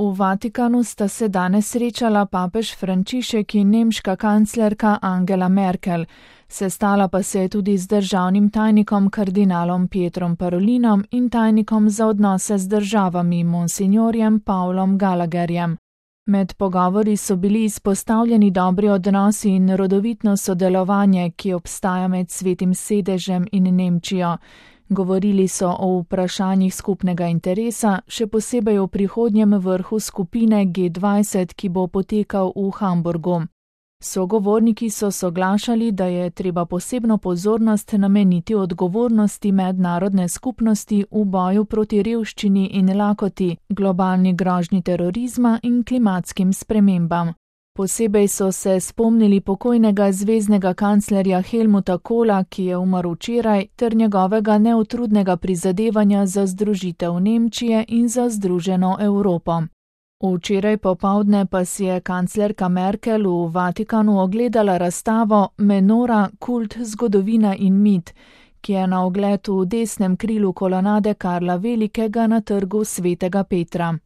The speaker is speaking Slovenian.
V Vatikanu sta se danes srečala papež Frančišek in nemška kanclerka Angela Merkel. Sestala pa se je tudi z državnim tajnikom kardinalom Pietrom Parolinom in tajnikom za odnose z državami monsinjorjem Pavlom Gallagherjem. Med pogovori so bili izpostavljeni dobri odnosi in rodovitno sodelovanje, ki obstaja med Svetim sedežem in Nemčijo. Govorili so o vprašanjih skupnega interesa, še posebej o prihodnjem vrhu skupine G20, ki bo potekal v Hamburgu. Sogovorniki so soglašali, da je treba posebno pozornost nameniti odgovornosti mednarodne skupnosti v boju proti revščini in lakoti, globalni grožnji terorizma in klimatskim spremembam. Posebej so se spomnili pokojnega zveznega kanclerja Helmuta Kohla, ki je umrl včeraj, ter njegovega neutrudnega prizadevanja za združitev Nemčije in za združeno Evropo. Včeraj popoldne pa si je kanclerka Merkel v Vatikanu ogledala razstavo Menora, kult, zgodovina in mit, ki je na ogled v desnem krilu kolonade Karla Velikega na trgu Svetega Petra.